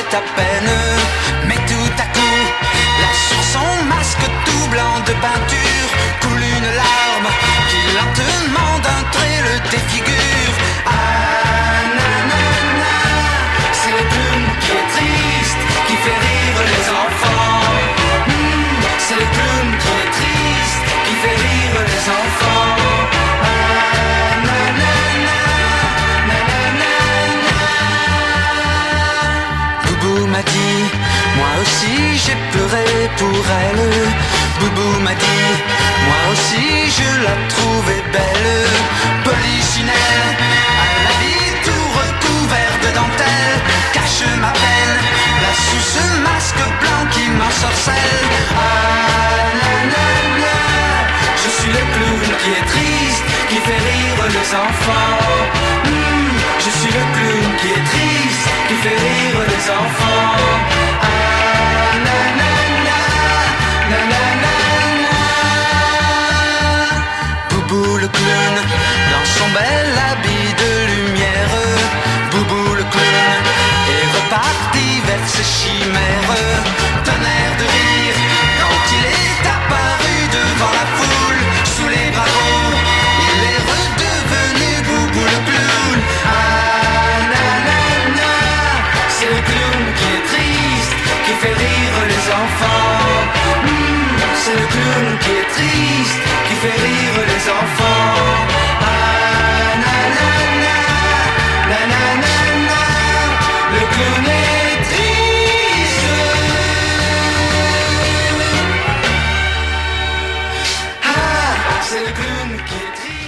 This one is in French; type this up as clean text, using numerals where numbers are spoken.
à peine. Mais tout à coup, là sur son masque tout blanc de peinture coule une larme qui lentement d'un trait le défigure. Ah nanana, c'est le clown qui est triste, qui fait rire les enfants. C'est le clown qui est triste, qui fait rire les enfants. Ah nanana, nanana. Boubou m'a dit, moi aussi j'ai pleuré pour elle. Boubou m'a dit, moi aussi je la trouvais belle. Polichinelle, à l'habit tout recouvert de dentelle, cache ma peine, là sous ce masque blanc qui m'ensorcelle. Ah nanana, je suis le clown qui est triste, qui fait rire les enfants. Je suis le clown qui est triste, qui fait rire les enfants. Ah nanana, nanana. Boubou le clown, dans son bel habit de lumière. Boubou le clown est reparti vers ses chimères. D'un air de rire, quand il est apparu devant la foule, sous les barreaux, il est redevenu Boubou le clown. Ah nanana, c'est le clown qui est triste, qui fait rire les enfants. C'est le clown qui est triste, qui fait rire les enfants. Ah nanana, nanana, le clown est triste. Ah, c'est le clown qui est triste.